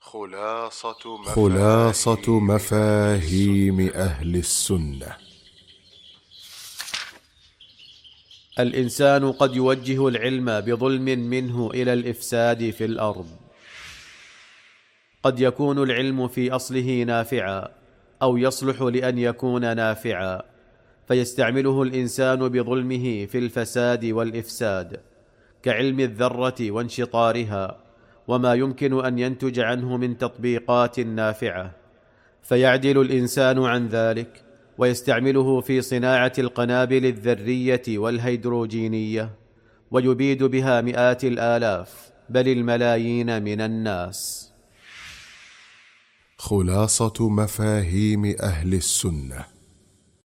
خلاصة مفاهيم أهل السنة. الإنسان قد يوجه العلم بظلم منه إلى الإفساد في الأرض. قد يكون العلم في أصله نافعا أو يصلح لأن يكون نافعا، فيستعمله الإنسان بظلمه في الفساد والإفساد، كعلم الذرة وانشطارها وما يمكن أن ينتج عنه من تطبيقات نافعة، فيعدل الإنسان عن ذلك ويستعمله في صناعة القنابل الذرية والهيدروجينية، ويبيد بها مئات الآلاف بل الملايين من الناس. خلاصة مفاهيم أهل السنة.